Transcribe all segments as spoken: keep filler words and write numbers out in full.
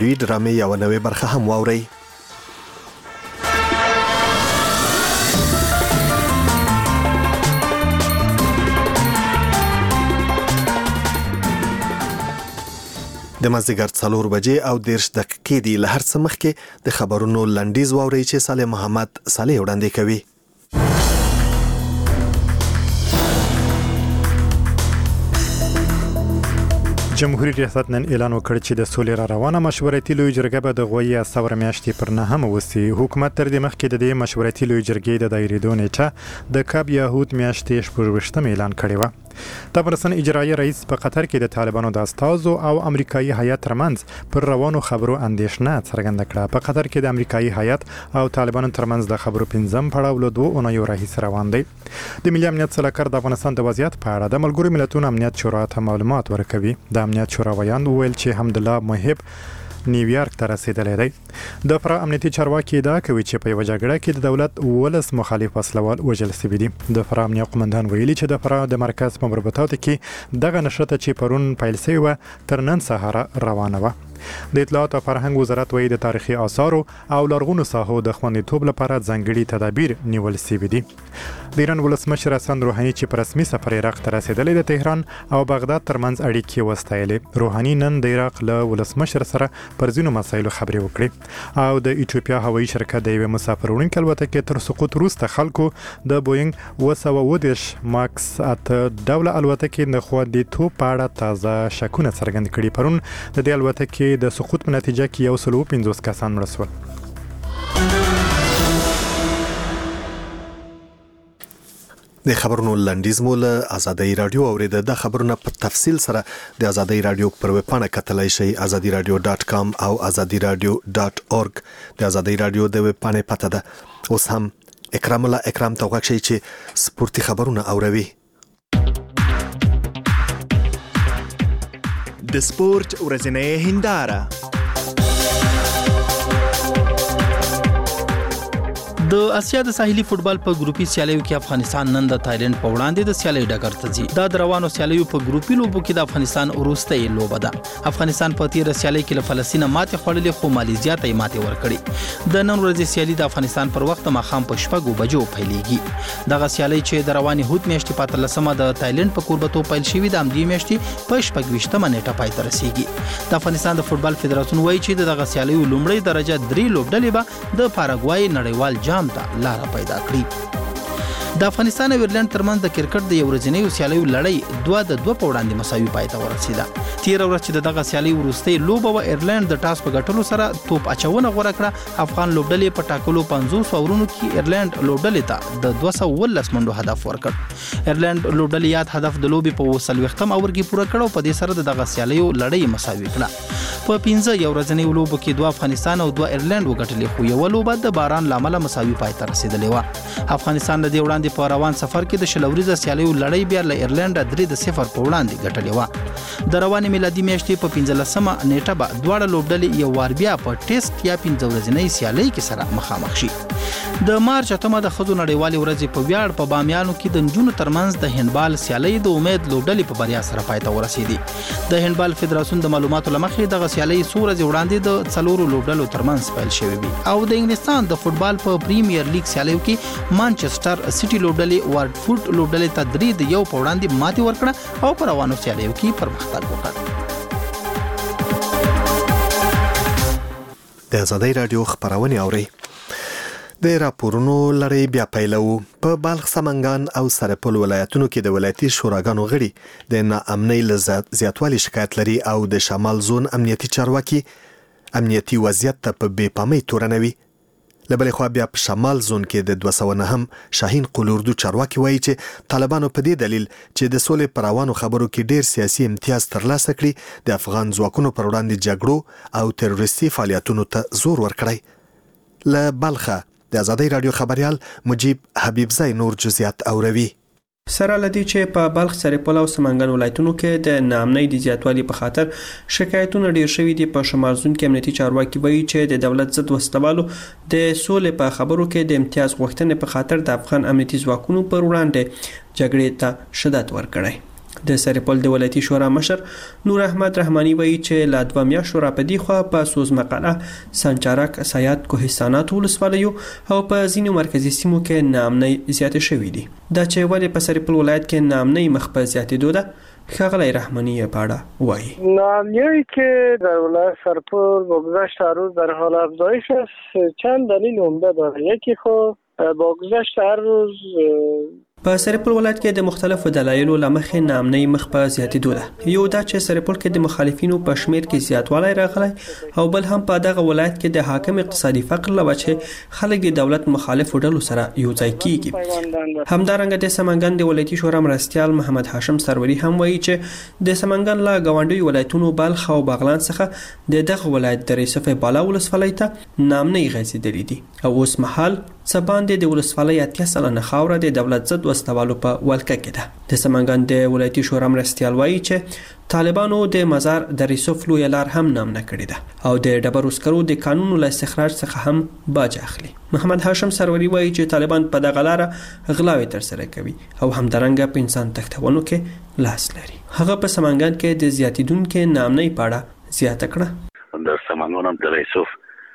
دوی ډرامې یوه نوې برخه هم واورئ. د مازدیګر څلور بجې او دېرش دقیقې دي. له هر څه مخکې د خبرونو لنډیز واورئ چې صالح محمد صالح وړاندې کوي. جمهوریت ریاست نن اعلان وکړ چې د سولې را روانه مشورتي لوی جرګه به د غوي ثور میاشتې پر نهمه وسی. حکومت تر دې مخکې د دې مشورتي لوی جرګې د دایریدو نیټه د کاب یهود میاشتې شپږویشتم اعلان کړې و. د افغانستان اجرایي رئیس په قطر کې د طالبانو د استازو او امریکایي هیئت ترمنځ پر روانو خبرو اندېښنه څرګنده کړه. په قطر کې د امریکایي هیئت او طالبانو ترمنځ د خبرو پنځم پړاو له دوه اونیو راهیسې روان دی. د ملي امنیت سلاکار د افغانستان د وضعیت په اړه د ملګرو ملتونو امنیت شورا ته معلومات ورکوي. د امنیت شورا ویاند وویل چې حمدالله محب نیویارک ته رسیدلی دی. د فرا امنیتي چارواکي ادعا کوي چې په یوه جګړه کې د دولت ولس مخالف وسلوال وژل شوي دي. د فرا امنیه قومندان ویلي چې د فرا د مرکز په مربوطاتو کې دغه نښته چې پرون پیل شوې وه تر نن سهاره روانه وه. د اطلاعات او فرهنګ وزارت وایي د تاریخي آثارو او لرغونو ساحو د خوندیتوب لپاره ځانګړي تدابیر نیول شوي دي. د ایران ولسمشر حسن روحاني چې په رسمي سفر عراق ته رسېدلی د تهران او بغداد ترمنځ اړیکې وستایلې. روحاني نن د عراق له ولسمشر سره پر ځینو مسایلو خبرې وکړې او د ایتوپیا هوایي شرکت د یوې مسافر وړونکې الوتکې تر سقوط وروسته خلکو د بوینګ اوه سوه اوه دېرش ماکس اته ډوله الوتکې د خوندیتوب په اړه تازه شکونه څرګند کړي. پرون د دې الوتکې د سقوط په نتیجه کې یو سل او پنځوس کسان مړه شول. د خبرونو لنډیز مو له ازادي رادیو اوریده. د خبرونو په تفصیل سره د ازادي رادیو پر ویب پاڼه کتلای شئ ازادي رادیو ډاټ کام او ازادي رادیو ډاټ اورګ. د ازادي رادیو د ویب پاڼې پته ده. اوس هم اکرام الله اکرام ته وغږ شئ چې سپورتي خبرونه اوروي. د سپورت ورځنۍ هنداره. د اسیا د ساحلي فوتبال په ګروپي سیالیو کې افغانستان نن د تایلند په وړاندې د سیالۍ ډګر ته ځي. دا د روانو سیالیو په ګروپي لوبو کې د افغانستان وروستۍ لوبه ده. افغانستان په تیر سیالۍ کې له فلسطین ماتې خوړلې خو مالیزیا ته ماتې ورکړې. د نن ورځې سیالي د افغانستان پر وخت ماښام په شپږو بجو پیلېږي. دغه سیالۍ چې د روانې هوت میاشتې په اتلسمه د تایلند په کوربتو پیل شوې د همدې میاشتې په شپږویشتمه نیټه پای ته رسیږي. د افغانستان د فوتبال فدراسیون وایي چې دغه سیالیو لومړۍ درجه درې لوبډلې به د پاراګوای نړیوال جام ته لاره پیدا کړي. د افغانستان او ایرلند ترمنځ د کرکټ د یو ورځنیو سیالیو لړۍ دوه د دوه په وړاندې مساوي پای ته ورسېده. تیر ورځ چې دغه سیالي وروستۍ لوبه و ایرلند د ټاس په ګټلو سره توپ اچونه غوړه کړه. افغان لوبډلې په ټاکلو پنځوس اورونو کې ایرلند لوبډلې ته د دوه سوه اوولس منډو هدف ورکړ. ایرلند لوبډلې یاد هدف د لوبې په اووه څلوېښتم اور کې پوره کړ او په دې سره دغه سیالیو لړۍ مساوي کړه. په پنځه یو ورځنیو لوبو کې دوه افغانستان او دوه ایرلند وګټلې خو یو لوبه د باران لامل مساوي پای ته رسیدلې و. افغانستان د دې وړاندې په روان سفر کې د شلوريزه سیالیو لړۍ بیا له ایرلند درې د صفر په وړاندې ګټلې و. د روانې میلادي میاشتې په پنځلسمه نیټه به دواړه لوبډلې یو وار بیا په ټیسټ یا پنځه ورځنۍ سیالۍ کې سره مخامخ شي. د مارچ اتمه د ښځو نړیوالې ورځې په ویاړ په بامیانو کې د نجونو ترمنځ د هندبال سیالۍ د امید لوبډلې په بریا سره پای ته ورسېدې. د هندبال فدراسیون د معلوماتو له مخې دغه سیالۍ څو ورځې وړاندې د څلورو لوبډلو ترمنځ پیل شوې وي او د انګلستان د فوتبال په پریمیر لیګ سیالیو کې مانچستر سټي لوبډلې وارډفورد لوبډلې ته درې د یو په وړاندې ماتې ورکړه او په روانو سیالیو کې پرمختګ وکړ. د ازادي رادیو خبرونه اوري. د راپورونو لړۍ بیا پیلو. په بلخ، سمنګان او سرپل ولایتونو کې د ولایتي شوراګانو غړي د ناامنۍ له زیاتوالي شکایت لري او د شمال زون امنیتي چارواکي امنیتي وضعیت ته په بې پامۍ تورنوي. له بلې خوا بیا په شمال زون کې د دوه سوه نهم شاهین قلوردو چارواکي وایي چې طالبانو په دې دلیل چې د سولې پر روانو خبرو کې ډیر سیاسي امتیاز ترلاسه کړي د افغان ځواکونو پر وړاندې جګړو او تروریستي فعالیتونو ته زور ورکړی. له بلخه د ازادي رادیو خبريال مجيب حبيبزی نور جزئیات اوروي. سره لدی چې په بلخ، سرپل او سمنګان ولایتونو کې د ناامنۍ د زیاتوالي په خاطر شکایتونه ډیر شوي دي. په شمال زون کې امنیتي چارواکي وایي چې د دولت ضد وسلوالو د سولې په خبرو کې د امتیاز غوښتنې په خاطر د افغان امنیتي ځواکونو پر وړاندې جګړې ته شدت ورکړی. د سرپل د ولایتي شورا مشر نور احمد رحماني وایي چې لا دوه میاشتو راپدې خوا په سوز مقاله سنچارک سیاد کوهستانات ولسوالیو او په ځینو مرکزي سیمو کې ناامنۍ زیاتې شوې دي. دا چې ولې په سرپل ولایت کې ناامنۍ مخ په زیاتېدو ده، ښاغلی رحمانی پاړه وایي. ناامنی که در ولایت سرپل با گذشت هر روز در حال افزایش است چند دلیل عمده داره. یکی خب با گذشت هر روز په سرپل ولایت کې د مختلفو دلایلو له مخې ناامنۍ مخ په زیاتېدو ده. یو دا چې سرپل کې د مخالفینو په شمیر کې زیاتوالی راغلی او بل هم په دغه ولایت کې د حاکم اقتصادي فقر له وجې خلک د دولت مخالفو ډلو سره یو ځای کیږي. همدارنګه د سمنګان د ولایتي شورا مرستیال محمد هاشم سروري هم وایي چې د سمنګان له ګاونډیو ولایتونو بلخ او بغلان څخه د دغه ولایت د ریسف بالا ولسوالۍ ته ناامنۍ غځېدلې دي او اوس مهال څه باندې د ولسوالۍ اتیا سلنه خاوره د دولت ضد وسلوالو په ولکه کې ده. د سمنګان د ولایتي شورا مرستیال وایي چې طالبانو د مزار د ریسوف لویه لار هم نامنه کړې ده او د ډبرو سکرو د قانون له استخراج څخه هم باج اخلي. محمد هاشم سروري وایي چې طالبان په دغه لار غلاوې ترسره کوي او همدارنګه په انسان تښتونو کې لاس لري. هغه په سمنګان کې د زیاتیدونکو ناامنۍ په اړه زیاته کړه. در سمنګان هم د ریسوف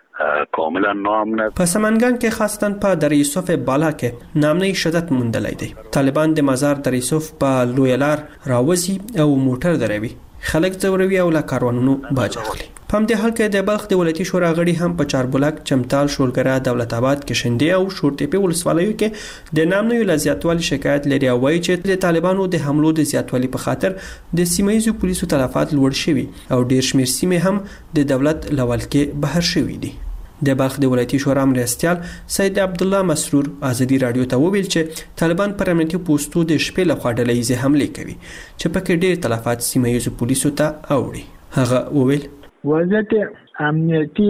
کاملا ناامنه په سمنګان کې خاصتاً په در یوسف بالا کې ناامنۍ شدت موندلی دی. طالبان د مزار در یوسف په لویه لار راوځي او موټر دروي، خلک ځوروي او له کاروانونو باج اخلي. په همدې حال کې د بلخ د ولایتي شورا غړي هم په چاربلاک، چمتال، شولګره، دولت آباد، کشندې او شورتېپې ولسوالیو کې د ناامنیو له زیاتوالي شکایت لري او وایي چې د طالبانو د حملو د زیاتوالي په خاطر د سیمه ییزو پولیسو تلفات لوړ شوي او ډیر شمیر سیمې هم د دولت له ولکې بهر شوي دي. د بلخ د ولایتي شورا مرستیال سید عبدالله مسرور ازادي رادیو ته وویل چې طالبان پر امنیتي پوسټو د شپې لخوا ډلهییزې حملې کوي چې پکې ډېر تلفات سیمه ییزو پولیسو ته اوړي. هغه وویل وضعیت امنیتی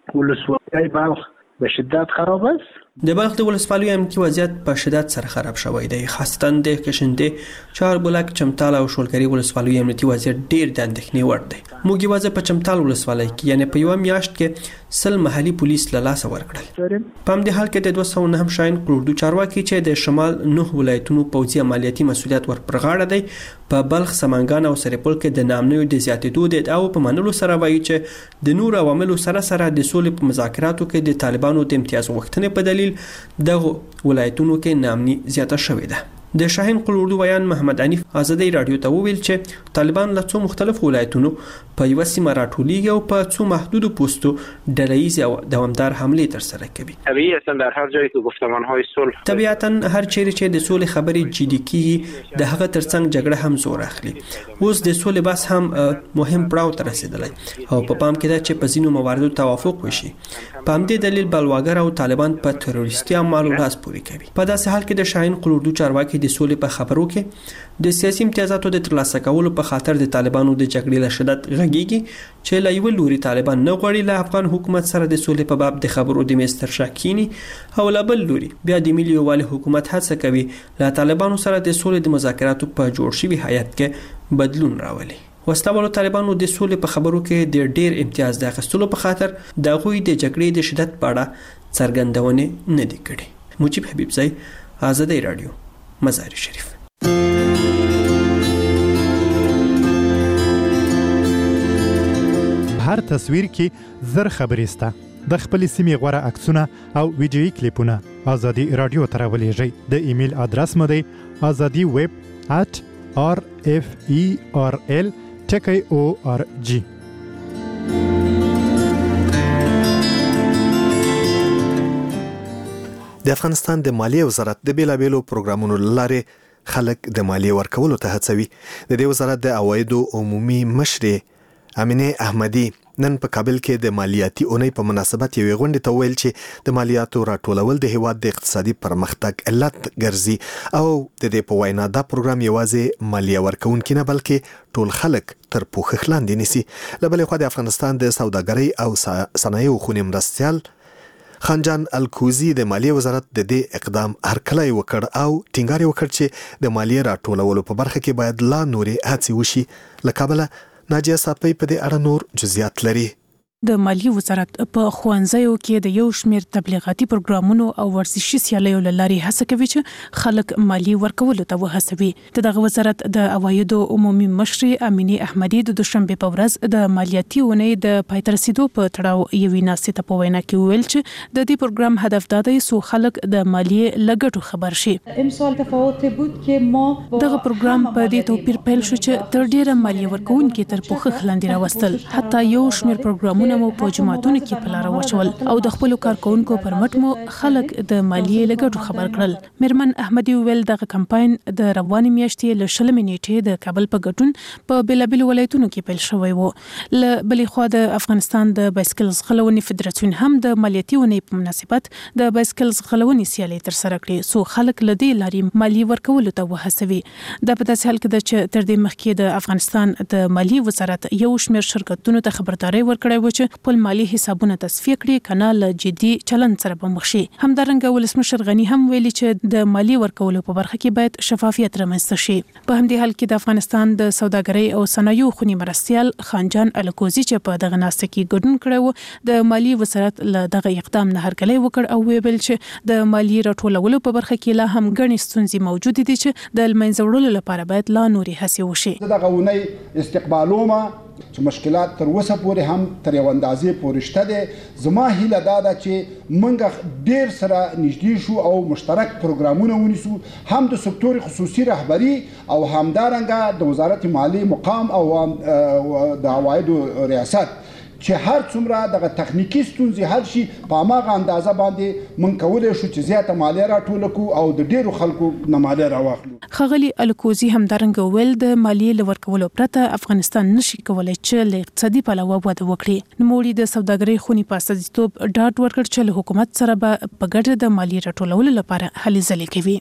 ولسوالی بلخ به شدت خراب است. د بلخ د ولسوالیو امنیتي وضعیت په شدت سره خراب شوی دی. خاصتاً د کشندې، چاربلاک، چمتال او شولګرې ولسوالیو امنیتي وضعیت ډیر د اندېښنې وړ دی. موږ یوازې په چمتال ولسوالۍ کې یعنی په یوه میاشت کې سل محلي پولیس له لاسه ورکړل. په همدې حال کې د دوه سوه نهم شاین کروړو چارواکي چې د شمال نه ولایتونو پوځي عملیاتي مسؤلیت ور پر غاړه دی په بلخ، سمنګان او سرپل کې د ناامنیو د زیاتېدو د ادعاو په منلو سره وایي چې د نور عواملو سره سره د سولې په مذاکراتو کې د طالبانو د امتیاز غوښتنې په دلیل دغه ولایتونو کې ناامني زیاته شوې ده. د شاهین قلوردو ویان محمد عنیف ازادي رادیو ته وویل چې طالبان له څو مختلفو ولایتونو په یوه سیمه راټولیږي او په څو محدودو پوسټو ډلهییزې او دوامدار حملې ترسره کوي. طبیعتا در هر جایی که گفتمانهای صلح طبیعتا هر چیرې چې د سولې خبرې جدي کیږي د هغه ترڅنګ جګړه هم زور اخلي. اوس د سولې بحث هم مهم پړاو ته رسیدلی او په پام کې ده چې په ځینو مواردو توافق وشي. په همدې دلیل بلواګر او طالبان په تروریستي اعمالو لاس پورې کوي. په داسې حال کې د شاهین قلوردو چارواکي د سولې په خبرو کې د سیاسي امتیازاتو د ترلاسه کولو په خاطر د طالبانو د جګړې له شدت غږیږي چې له یوه لوري طالبان نه غواړي له افغان حکومت سره د سولې په باب د خبرو د میز تر شا کینی او له بل لوري بیا د ملي یووالي حکومت هڅه کوي له طالبانو سره د سولې د مذاکراتو په جوړ شوي هیئت کې بدلون راولي. وسلهوالو طالبانو د سولې په خبرو کې د ډیر امتیاز د اخیستلو په خاطر د هغوی د جګړې د شدت په اړه څرګندونې نه دي کړې. مجيب حبیبزی، آزادی رادیو، مزار شریف. هر تصویر کې زر خبرې سته. د خپل سیمې غوره عکسونه او ویډیويي کلیپونه آزادی رادیو ته راولېږئ. د ایمیل ادرس مو دی azadi web at r f e r l ټکی او ار جی. د افغانستان د مالیې وزارت د بیلابېلو پروګرامونو لارې خلک د مالیې ورکولو ته هڅوي. د دې وزارت د عوایدو عمومي مشرې امینه احمدی نن په کابل کې د مالیاتي اونۍ په مناسبت یوې غونډې ته ویل چې د مالیاتو راټولول د هیواد د اقتصادي پرمختګ علت ګرځي او د دې په وینا دا پروګرام یوازې مالیه ورکوونکي نه بلکې ټول خلک تر پوښښ لاندې نیسي. له بلې خوا د افغانستان د سوداګرۍ او صنایعو خونې مرستیال خانجان الکوزی د مالیې وزارت د دې اقدام هرکلی وکړ او ټینګار وکړ چې د مالیې راټولولو په برخه کې باید لا نورې هڅې وشي. له کابله ناجیه صافی په دې اړه نور جزئیات لري. د مالیې وزارت په ښوونځیو کې د یو شمېر تبلیغاتي پروګرامونو او ورزشي سیالیو له لارې هڅه کوي چې خلک مالیې ورکولو ته وهڅوي. د دغه وزارت د عوایدو عمومي مشرې امینې احمدي د دوشنبه په ورځ د مالیاتي اونۍ د پای ته رسیدو په تړاو یوې ناستې ته په وینا کې وویل چې د دې پروګرام هدف دا دی څو خلک د مالیې له ګټو خبر شي. دغه پروګرام په دې توپیر پیل شو چې تر ډیره مالیې ورکوونکي تر پوښښ لاندې راوستل. حتی یو شمېر پروګرامونه مو په جماعتونو کې په لار واچول او د خپل کارکونکو پر مټ مو خلک د مالیې له ګټو خبر کړل. میرمن احمدي ویل دغه کمپاین د روانې میاشتې له شلمې نیټې د کابل په ګډون په بیلابیلو ولایتونو کې پیل شوی و. له بلې خوا د افغانستان د بایسکل ځغلونې فدراسیون هم د مالیاتي اونۍ په مناسبت د بایسکل ځغلونې سیالۍ ترسره کړې څو خلک له دې لارې مالیې ورکولو ته وهڅوي. دا په داسې حال کې ده چې تر دې مخکې د افغانستان د مالیې وزارت یو شمېر شرکتونو ته خبرداری ورکړی و چې خپل مالی حسابونه تصفیه کړي کنه له جدي چلند سره به مخ شي. همدارنګه ولسمشر غنی هم ویلي چې د مالی ورکولو په برخه کې باید شفافیت رامنځته شي. په همدې حال کې د افغانستان د سوداګرۍ او صنایعو خونی مرستیال خانجان الکوزي چې په دغه ناسته کې ګډون کړی و د مالی وزارت له دغه اقدام نه هرکلی وکړ او ویل چې د مالی راټولولو په برخه کې لا هم ګڼې ستونزې موجود دي چې د لمنځه وړلو لپاره باید لا نورې هڅې وشي. دغه ونې استقبالومه چې مشکلات تر اوسه پورې هم تر یو اندازې پورې شته دي. زما هیله دا ده چې موږ ډېر سره نږدې شو او مشترک پروګرامونه ونیسو هم د سکتور خصوصي رهبري او همدارنګه د وزارت مالیې مقام او د عوایدو ریاست چې هر څومره دغه تخنیکی ستونزې حل شي په هماغه اندازه باندې موږ کولی شو چې زیاته مالیه راټوله کړو او د ډېرو خلکو نه مالیه راواخلو. ښاغلي الکوزي همدارنګه ویل د مالیې له ورکولو پرته افغانستان نشي کولی چې له اقتصادي پلوه وده وکړي. نوموړي د سوداګرۍ خونې په استازیتوب ډاډ ورکړ چې له حکومت سره به په ګډه د مالیې راټولولو لپاره هلې ځلې کوي.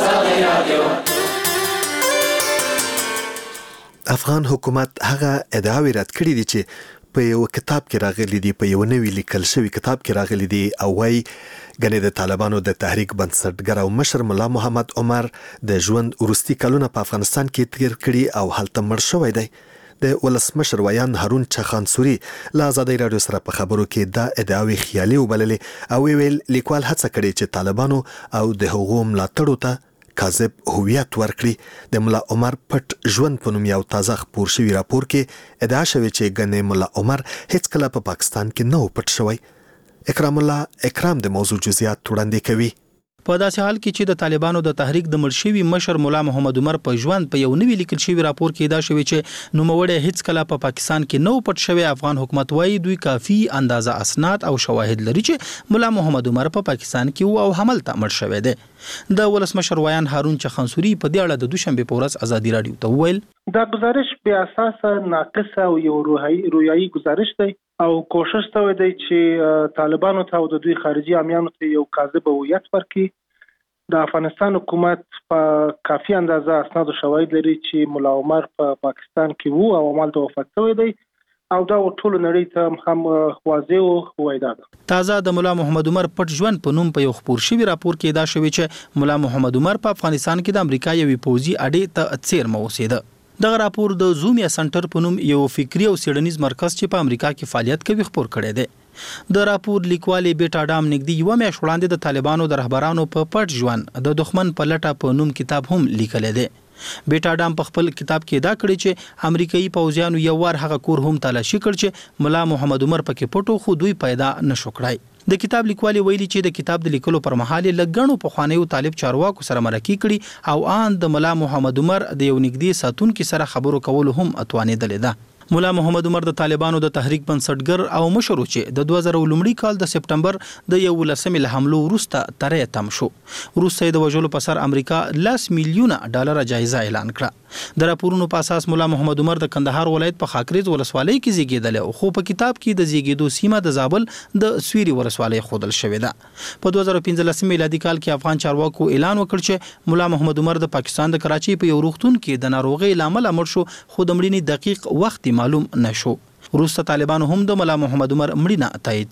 افغان حکومت هغه ادعاوې رد کړې دي چې په یو کتاب کې راغلي دي، په یو نوی لیکل شوی کتاب کې راغلي دي او وايي ګنې د طالبانو د تحریک بنسټګر او مشر مولا محمد عمر د ژوند وروستي کلونه په افغانستان کې تیر کړي او هلته مړ شوی دی. د ولسمشر ویان هارون چخانسوري له ازادۍ راډیو سره په خبرو کې دا ادعاوې خیالي وبللې او ویل لیکوال هڅه کړې چې طالبانو او د هغو ملاتړو ته کاذب هویت ورکړي. د مولا عمر پټ ژوند په نوم یو تازه خپور شوی راپور کې ادعا شوې چې ګنې مولا عمر هیڅ کله په پاکستان کې نه و پټ شوی. اکرام الله اکرام د موضوع جزئیات وړاندې کوي. په داسې حال کې چې د طالبانو د تحریک د مړشوي مشر مولا محمد عمر په ژوند په یو نوی لیکل شوی راپور کې دا شوی چې نوموړی هیڅ کله په پاکستان کې نو پټ شوی. افغان حکومت وايي دوی کافي اندازه اسناد او شواهد لري چې مولا محمد عمر په پاکستان کې وو او هملته مړ شوی دی. د ولسمشر ویان هارون چخانسوري په دې اړه د دوشنبه په ورځ ازادي راډیو ته وویل دا گزارش بیا اساسا ناقصه او یو روحي گزارش دی او کوشش ته دی چې طالبانو ته او د دوی خارجي عامیانو ته یو کاذب هویت ورکړي. د افغانستان حکومت په کافي اندازه اسناد او شواهد لري چې مولا عمر په پا پاکستان کې وو او عملته وفات شوی دی او دا ټول نړۍ ته هم واضح او وایدا ده. تازه د مولا محمد عمر پټ ژوند په نوم په یو خپور شوی راپور کې دا شوی چې مولا محمد عمر په افغانستان کې د امریکا یوې پوځي اډې ته څیرمه اوسېده. دغه راپور د زومیا سنټر په نوم یو فکری او سیډنیز مرکز چې په امریکا کې فعالیت کوي خپور کړی دی. د راپور لیکوالي بیټا ډام نګدي یو میاشت وړاندې د طالبانو د رهبرانو په پټ ژوند د دښمن په لټه په نوم کتاب هم لیکل دی. بیټا ډام په خپل کتاب کې دا کړی چې امریکایي پوځیانو یو وار هغه کور هم تلاشي کړ چې مولا محمد عمر پکې پټو خو دوی پیدا نشو کړای. د کتاب لیکوالي ویلي چې د کتاب د لیکلو پر مهال لګڼو په خوانیو طالب چارواکو سره مرکه کړي او آن د مولا محمد عمر د یو نګدي ساتونکو سره خبرو کول هم اتوانېدل ده. مولا محمد عمر د طالبانو د تحریک بنسټګر او مشر چې د دوه زره لومړي کال د سپټمبر د یو لسمې له حملو وروسته ترې تم شو. وروسته د وژلو په سر امریکا لاس میلیونه ډالر جایزه اعلان کړه. د راپورونو په اساس مولا محمد عمر د کندهار ولایت په خاکریز ولسوالۍ کې زیږیدل خو په کتاب کې د زیږیدو سیمه د زابل د سويري ولسوالۍ خودل شوې ده. په دوه زره پنځلس میلادي کال کې افغان چارواکو اعلان وکړ چې مولا محمد عمر د پاکستان د کراچۍ په یو روغتون کې د ناروغۍ لامل مړ شو خو د مړینې دقیق وخت معلوم نشو. وروسته طالبانو هم د مولا محمد عمر مړینه تایید کړه.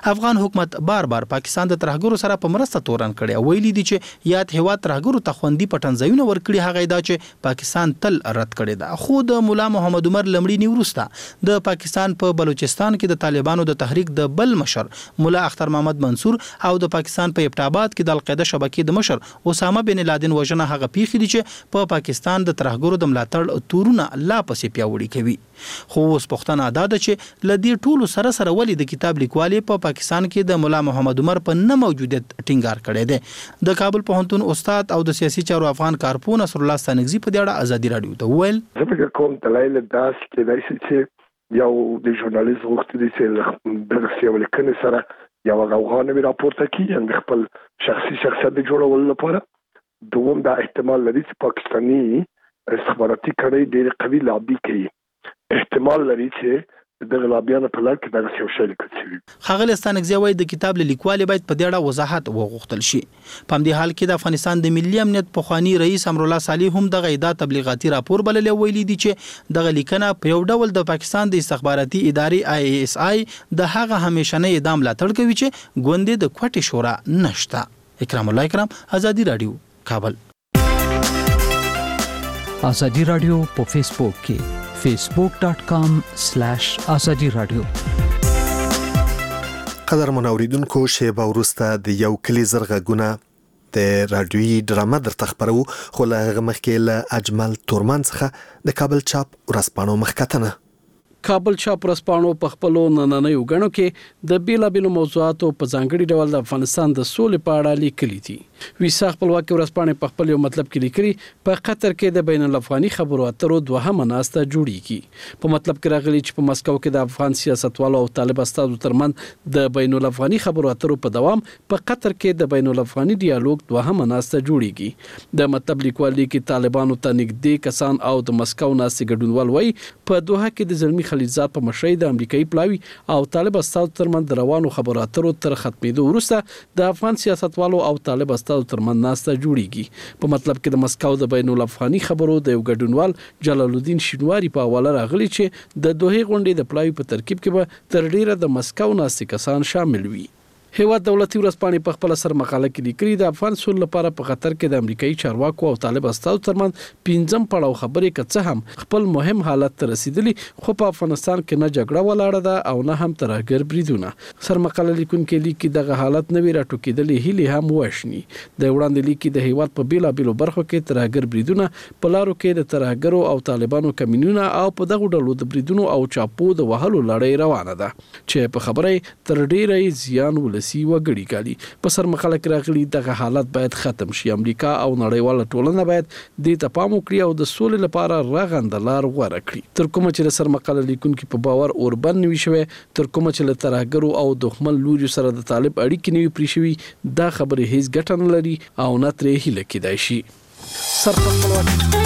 افغان حکومت بار بار پاکستان د ترهګرو سره په مرسته تورن کړي ویلي دي چې یاد هوا ترهګرو ته خوندي پټنځایونه ورکړي هغه دا چې پاکستان تل رد کړي دا خو د مولا محمد عمر لمړي نیورستا د پاکستان په بلوچستان کې د طالبانو د تحریک د بل مشر مولا اختر محمد منصور او د پاکستان په ابټاباد کې د القاعده شبکې د مشر اسامه بن لادن وژنه هغه پیښې دي چې په پاکستان د ترهګرو د ملاتړ تورونه لا پسې پیاوړي کوي خو اوس پښتنه ادا ده چې لدی ټولو سره سره ولې د کتاب لیکوالي په پا پاکستان کې د مولا محمد عمر په نه موجودیت ټینګار کړی دی د کابل پوهنتون استاد او د سیاسي چارو افغان کارپون نصر الله ستانګزي په دې اړه ازادي رادیو ته وویل زه فکر کوم دلایل داس کې دای شي چې یو د ژورنالیست وخت دي چې د سیاسي لیکنې سره یو غوغانه وی راپورته کیږي د خپل شخصي شخصیت جوړول لپاره دوم دا احتمال لري چې پاکستاني استخباراتي کړي ډېر قوي لابي کوي احتمال لري چې د غلابیانو په لړ کې د یو شی لیکل شوی خغل ستانګزي وایي د کتاب لیکوال باید په دې اړه وضاحت وغوښتل شي په همدې حال کې د افغانستان د ملي امنیت پخوانی رئیس امرالله صالح هم د غیدا تبلیغاتي راپور بللې ویلي دي چې د لیکنه په یو ډول د پاکستان د استخباراتي ادارې آی ای اس آی د هغه همیشنه اعدام لاتړ کوي چې ګوندې د کوټې شورا نشته اکرام الله اکرام ازادي رادیو کابل ازادي رادیو په فیسبوک کې facebook dot com slash azadi radio قدر منوریدونکو شیبه وروسته د یو کلی زرغونه د رادیوي ډرامه در تخبرو خو له مخکې له اجمل تورمان څخه د کابل چاپ ورځپاڼو مخکتنه کابل چاپ ورځپاڼو په خپل نننۍ وګڼو کې د بیلابیلو موضوعاتو په ځانګړي ډول د افغانستان د سولې په اړه لیکلي دي ویسا خپلواکي ورځپاڼې په خپل یو مطلب کې لیکلي په قطر کې د بین الافغاني خبرو اترو دوهمه ناسته جوړیږي په مطلب کې راغلي چې په مسکو کې د افغان سیاستوالو او طالب استادو ترمنځ د بین الافغاني خبرو اترو په دوام په قطر کې د بین الافغاني ډیالوګ دوهمه ناسته جوړیږي د مطلب لیکوال کې طالبانو ته نږدې کسان او د مسکو ناستې ګډونوال وایي په دوحه کې د زلمی خلیلزاد په مشرۍ د امریکایي پلاوي او طالب استادو ترمنځ د روانو خبرو اترو تر ختمېدو وروسته د افغان سیاستوالو او طالب استادو ترمنځ ناسته جوړیږي په مطلب کې د مسکو د بین الافغاني خبرو د یو ګډونوال جلال الدین شینواری په حواله راغلی چې د دوه غونډې د پلاوي په ترکیب کې به تر ډیره د مسکو ناستې کسان شامل وي هیواد دولتي ورځپاڼې په خپل سر مقاله کې لیکلي د افغان سول لپاره په خطر کې د امریکایي چارواکو او طالب استادو ترمنځ پنځم پړاو خبرې کڅه هم خپل مهم حالت ته رسیدلی خو په افغانستان کې نه جګړه ولاړه ده او نه هم ترهګر بریدونه سر مقاله لیکونکو لیکي دغه حالت نوی راټوکېدلې هلي هم وښني د وړاندې لیکي د هیواد په بیلابیلو برخو کې ترهګر بریدونه په لارو کې د ترهګرو او طالبانو کمینونه او په دغه ډلو د بریدونو او چاپو د وهلو لړۍ روانه ده چې په خبره تر ډیره زیان ولسی وګړي کالي په سر مقاله کې راغلي دغه حالت باید ختم شي امریکا او نړیواله ټولنه باید د تپام وکړي او د سولې لپاره رغنده لار غوره کړي تر کومه چې سر مقاله لیکونکو په باور اوربن نوي شوی تر کومه چې له ترهګرو او دښمن لوري سره د طالب اړیکې نوي پرې شوی دا خبره هیڅ ګټه نه لري او نه ترې هیله کېدای شي سر خپلواکي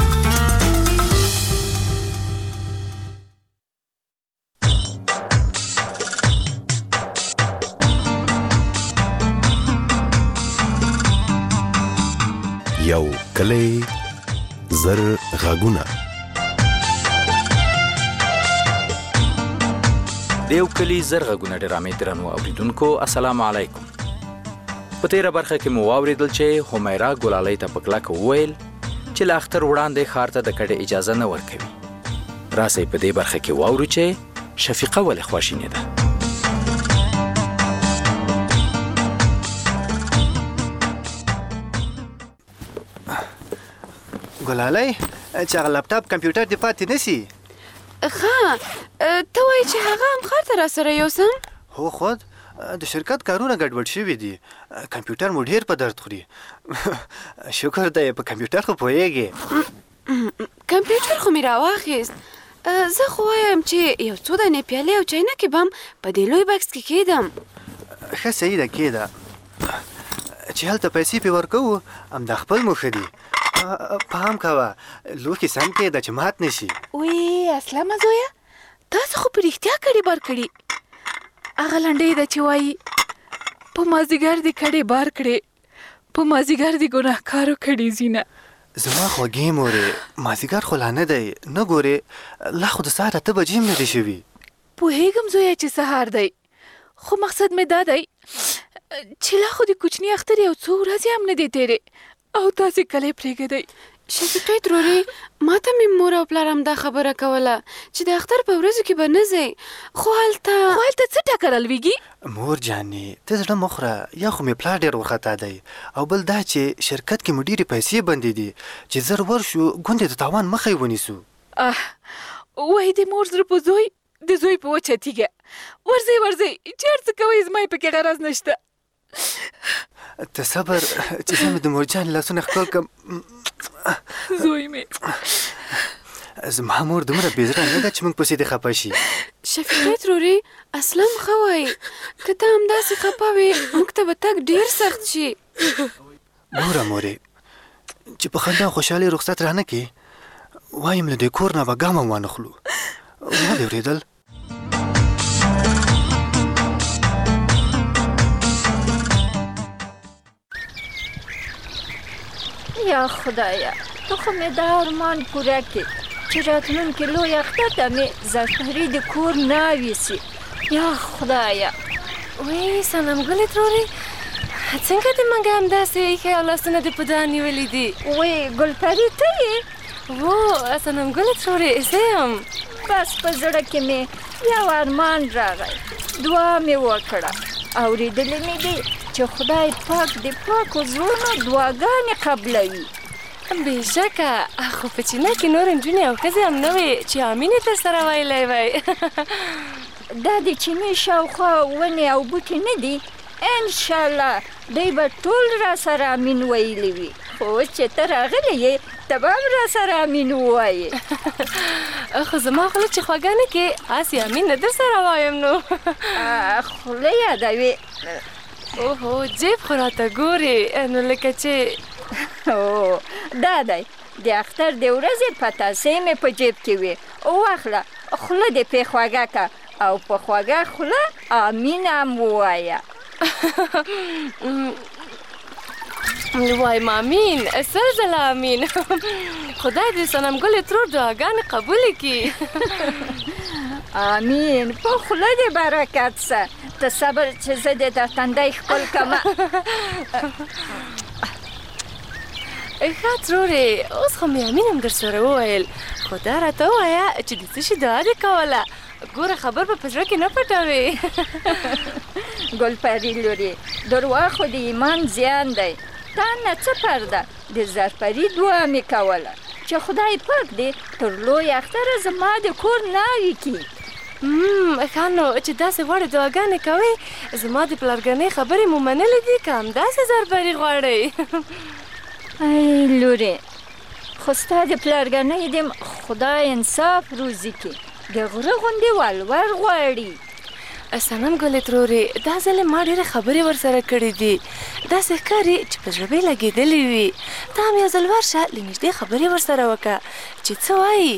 یو کلی زر غاګونه دیو کلی زر غاګونه ډرامې درنو اوریدونکو السلام علیکم په تیره برخه کې مو واوریدل چې همیرا ګلالۍ ته په کلکه وویل چې له اختر وړاندې ښار ته د کډې اجازه نه ورکوي راسئ په دې برخه کې واورو چې شفیقه ولې خواشینې ده ګلالۍ چې هغه لپټاپ کمپیوټر دې پاتې نسی ښه ته وایې چې هغه هم ښار ته راسره یوسم هو خود د شرکت کارونه ګډوډ شوي دي کمپیوټر مو ډېر په درد خوري شکر دی په کمپیوټر خو پوهیږې کمپیوټر خو مې راواخیست زه خو وایم چې یو څو دانې پیالې او چاینکې به هم په دې لوی بکس کې کېدم ښه صحیح ده کېده چې هلته پیسې پې ورکوو همدا خپل مو ښه دي پام کوه لوښي سم کېده چې مات نشي وی اسلامه زویه تاسو خو په رښتیا کډې بار کړي هغه لنډۍ ده چې وایي په مازدیګر دې کډې بار کړې په مازدیګر دې ګناهکارو کډې زینه زما خوږې مورې مازدیګر خو لا نه دی نه ګورې لا خو د سهار اته بجې هم نه دي شوي پوهېږم زویه چې سهار دی خو مقصد مې دا دی چې لا خو د کوچني اختر یو څو ورځې هم نه دی تېرې او تاسې کلی پرېږدئ. شفیقې ترورې ما ته مې مور او پلار هم دا خبره کوله چې د اختر په ورځو کې به نه ځئ، خو هلته خو هلته څه ټکر الویږي؟ مور جانې ته زړه مه خوره، یا خو مې پلار ډېر وارخطا دی او بل دا چې شرکت کې مو ډېرې پیسې بندې دي چې زر ورشو ګوندې د تاوان مخه یې ونیسو. اه وایي د مور زړه په زوی د زوی په وچه تیږه. ورځئ ورځئ چې هر څه کوئ زما یې پکې غرض نشته. ته صبر چې زه مې د مور جانې لاسونه ښکل کړم. زوی مې زما مور دومره بې زړه نه ده چې موږ پسې دې خفه شي. شفیقې ترورې اصلا ښه وایي، که ته همداسې خفه وې موږ ته به تګ ډېر سخت شي. ګوره مورې چې په خندا او خوشحالۍ رخصت رانه کړې وایم له دې کور نه به ګام هم وانخلو. ما دې اورېدل؟ یا خدایا تو خو مې دا ارمان پوره کړې چې راتلونکي لوی اختر ته مې زعفري د کور ناویسي. یا خدایا وی صنم ګلې ترورې څنګه دې منګه همداسې ایښی او لاسونه دې په دا نیولي دي؟ وی ګلپري ته یې؟ و صنم ګلې ترورې زه یم. بس په زړه کې مې یو ارمان راغی، دعا مې وکړه، اورېدلې مې دي چې خدای پاک د پاکو زړونو دعاګانې قبلوي. بېشکه خو په چینه کې نور نجونې او ښځې هم نه وې چې امین یې ترسره ویلی وی. دا د چینې شاوخوا ونې او بوټي نه دي، انشاءالله دوی به ټول را سره امین ویلی وي، خو اوس چې ته راغلی یې ته به هم را سره امین ووایې. خو زما خوله چې خوږه نه کې هسې امین نه در سره وایم نو. خوله یادوې؟ اوهو جیب خو راته ګورې نو لکه چې او دا دی د اختر د ورځې پتاسې مې په جیب کې وې، واخله خوله دې پې خوږه که او په خوږه خوله امین هم ووایه. وایم امین، سل ځله امین. خدای دې صنم ګلې ترور دعاګانې قبولې کړي. امین. په خوله دې برکت شه، ته صبر چې زه دې دا تندی خپل کړمه. ښه ترورې اوس خو مې امین هم در سره وویل، خو دا راته ووایه چې د څه شي دعا دې کوله؟ ګوره خبر به په زړه کې نه پټوې. ګلپري لورې درواغ خو د ایمان زیان دی، تا نه څه پرده د زعفري دعا مې کوله چې خدای پاک دې تر لوی اختره زما د کور ناوې کړي. ښه نو چې داسې غواړې دعاګانې کوئ زما د پلارګنۍ خبرې مو منلې دي که همداسې زربري غواړئ؟ ای لورې خو ستا د پلارګنۍ دې خدای انصاف روزي کړي، د غره غوندې ولور غواړي. صنم ګلې ترورې دا ځلې ما ډېرې خبرې ورسره کړې دي، داسې ښکاري چې په زړه به یې لګېدلې وي. ته هم یو ځل ورشه له نږدې خبرې ورسره وکړه چې څه وایي.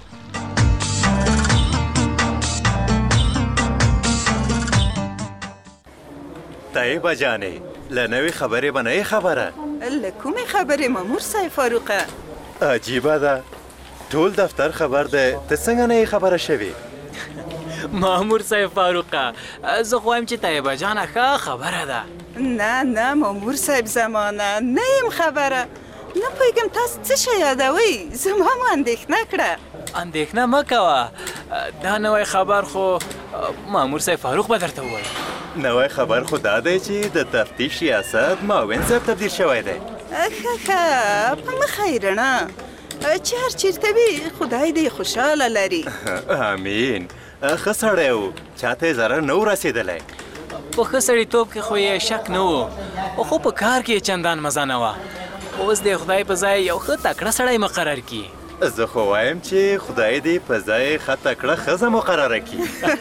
طیبه جانې له نوې خبرې به نه یې خبره؟ له کومې خبرې مامور صاحب فاروقه؟ عجیبه ده ټول دفتر خبر دی، ته څنګه نه یې خبره شوې؟ مامور صاحب فاروقه زه خو وایم چې طیبه جانه ښه خبره ده. نه نه مامور صاحب زمانه نه یم خبره، نه پوهېږم تاسو څه شی یادوئ، زما مو اندېښنه کړه. اندېښنه مه کوه، دا نوی خبر خو مامور صاحب فاروق به درته ووایي. نوی خبر خو دا دی چې د تفتیش ریاست معاون صاحب تبدیل شوی دی. ښه ښه په مخه یې رڼا، چې هر چېرته وي خدای دې خوشحاله لري. امین. ښه سړی و، چاته یې ضرر نه و رسېدلی. په ښه سړیتوب کې خو یې شک نه و، خو په کار کې یې چندان مزه نه وه. اوس د خدای په ځای یو ښه تکړه سړی مقرر کړي. زه خو وایم چې خدای دې په ځای ښه تکړه ښځه مقرره کړي.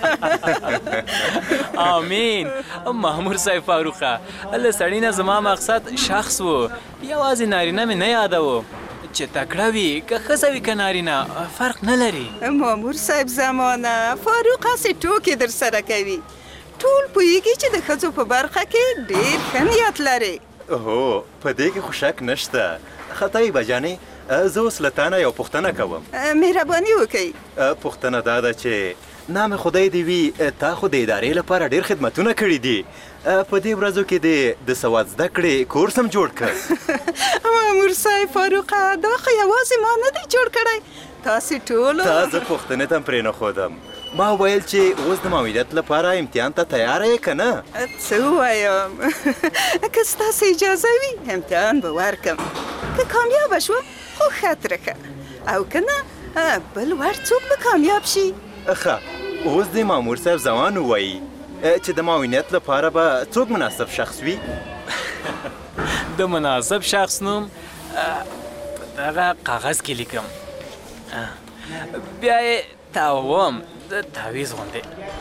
آمین. مامور صاحب فاروقه له سړي نه زما مقصد شخص و، یوازې نارینه مې نه یادوو چې تکړه وي که ښځه وي که نارینه فرق نه لري. مامور صاحب زمانه فاروق هسې ټوکې در سره کوي، ټول پوهېږي چې د ښځو په برخه کې ډېر ښه نیت لري. هو په دې کې خو شک نشته. ښه طیبه جانې زه اوس له تا نه یو پوښتنه کوم. مهرباني وکئ. پوښتنه دا ده چې نام خدای دی وي تا خو د ادارې لپاره ډېر خدمتونه کړي دي. په دې ورځو کې د سواد زده کړې کورس هم جوړ کړ. مامور صاحب فاروقه دا خو یوازې ما نه دی جوړ کړی، تاسې ټولو. تا زه پوښتنې ته هم پرې نه ښودم. ما ویل چې اوس د معاونیت لپاره امتحان ته تیاره یې که نه؟ څه ووایم، که ستاسې اجازه وي امتحان به ورکړم. که کامیابه شوم خو ښه ترکه، او که نه بل وړ څوک به کامیاب شي. ښه، اوس د مامور صاحب ځوان ووایي چې د معاونیت لپاره به څوک مناسب شخص وي؟ د مناسب شخص نوم په دغه کاغذ کې لیکم، بیا یې تاوم د تعویض غوندې.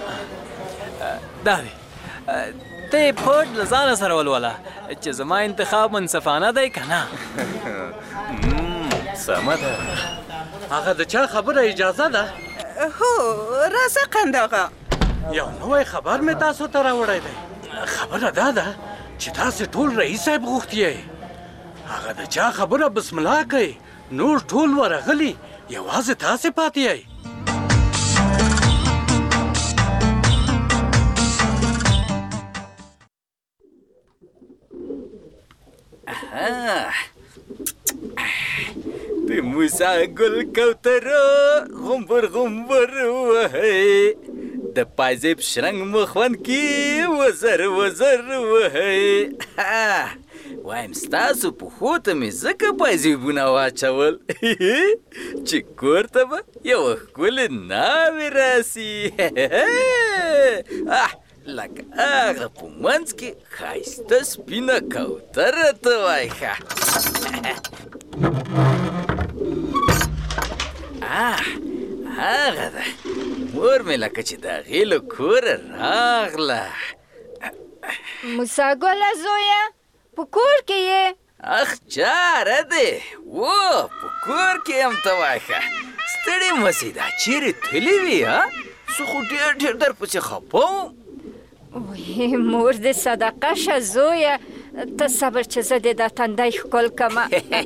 دا دی، ته یې پټ له ځانه سره ولوله چې زما انتخاب منصفانه دی که نه. سمه ده. هغه د چا خبره اجازه ده؟ هو راځه قند آقا، یو نوی خبر مې تاسو ته راوړی دی. خبره دا ده چې تاسې ټول رئیس صاحب غوښتي یې. هغه د چا خبره بسم الله کوي، نور ټول ورغلي، یوازې تاسې پاتې یئ. د موسی ګل کوتره غومبر غومبر وهئ، د پایزیب شرنګ مخون کې وزر وزر وهئ. وایم ستاسو پښو ته مې ځکه پایزیبونه واچول چې کور ته به یوه ښکلې ناوې راسي، لکه هغه په منځ کې ښایسته سپینه کوتره ته وایي. ښه هغه ده مور مې لکه چې د هغې له کوره راغله. موسی ګله زویه په کور کې یې؟ اخ چاره دی، و په کور کې یم ته وایه. ښه ستړې مه سې، دا چیرې تللې وې؟ زه خو ډېر ډېر درپسې خفه وم. وی مور دې صدقه شه زویه، ته صبر چې زه دې دا تندی ښکل کړمه.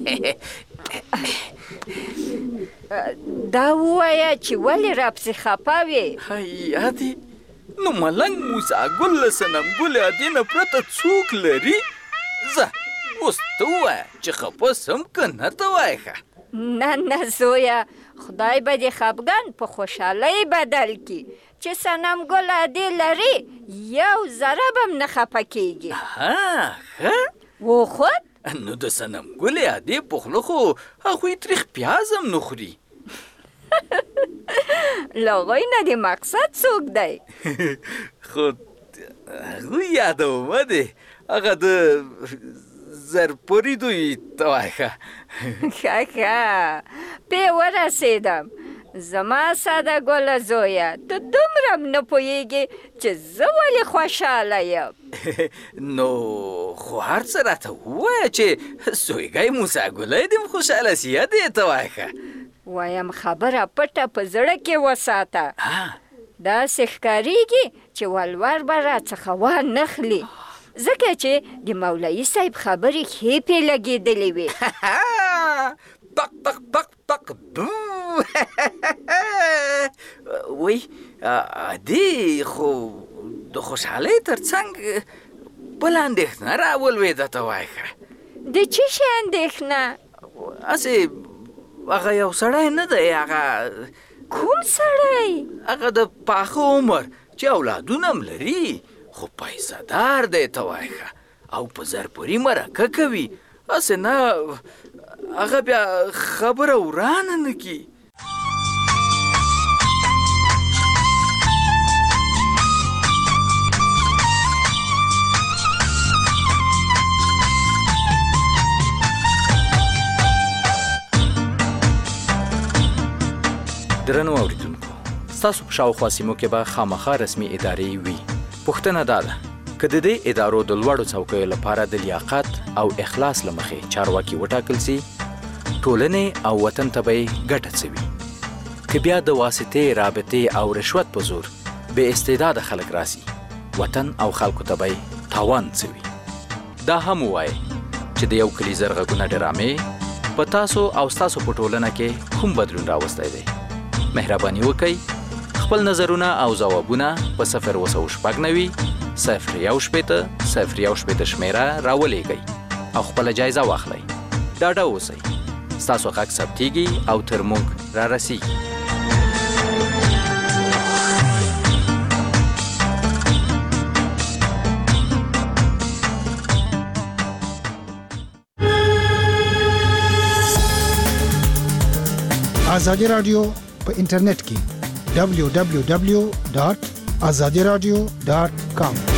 دا ووایه چې ولې راپسې خفه وې؟ یادې نو ملنګ موسی ګل له صنم ګل ادې نه پرته څوک لري؟ زه اوس ته ووایه چې خفه سم که نه ته وایه. ښه نه نه زویه، خدای به دې خفګان په خوشحالۍ بدل کړي چې صنم ګل ادې لري، یو ذره به هم نه خفه کېږي. ښه وخود نو د صنم ګلې ادې په خوله خو هغوی تریخ پیاز هم نه خوري. له هغوی نه دې مقصد څوک دی؟ خو هغوی یادومه دی، هغه د زرپوري دوی ته وایه. ښه ښه پې ورسېدم. زما ساده ګله زویه، ته دومره هم نه پوهېږې چې زه ولې خوشحاله یم. نو خو هر څه راته ووایه چې زویګی موسی ګلی دې هم خوشحاله سي. دې ته وایه. ښه وایم خبره پټه په زړه کې وساته، داسې ښکارېږي چې ولور به راڅخه وانخلي، ځکه چې د مولوي صاحب خبرې ښې پې لګېدلې وې. پق پق پق پق بو وای ادې خو د خوشحالۍ تر څنګ بله اندېښنه راولوېده ته وایه. د څه شي اندېښنه؟ هسې هغه یو سړی نه دی. هغه کوم سړی؟ هغه د پاخه عمر چې اولادونه هم لري خو پیسه دار دی ته وایه، او په زرپوري مرکه کوي. هسې نه هغه بیا خبره ورانه نه کي. درنو اوریدونکو، ستاسو په شاوخوا سیمو کې به خامخا رسمي ادارې وي. پوښتنه دا ده که د دې ادارو د لوړو څوکیو لپاره د لیاقت او اخلاص له مخې چارواکي وټاکل سي، ټولنې او وطن ته به یې ګټه څه وي؟ که بیا د واسطې، رابطې او رشوت په زور بې استعداده خلک راسي، وطن او خلکو ته به یې تاوان څه وي؟ دا هم ووایئ چې د یو کلي زر غږونه ډرامې په تاسو او ستاسو په ټولنه کې کوم بدلون راوستی دی. مهرباني وکئ خپل نظرونه او ځوابونه په صفر وسو شپږ نوي صفر یو شپېته صفر یو شپېته شمیره راولېږئ او خپله جایزه واخلئ. ډاډه اوسئ، ستاسو غږ ثبتېږي او تر موږ را رسېږي. ازادي رادیو په انټرنیټ کې دبلیو دبلیو دبلیو ډاټ ازادي رادیو ډاټ کام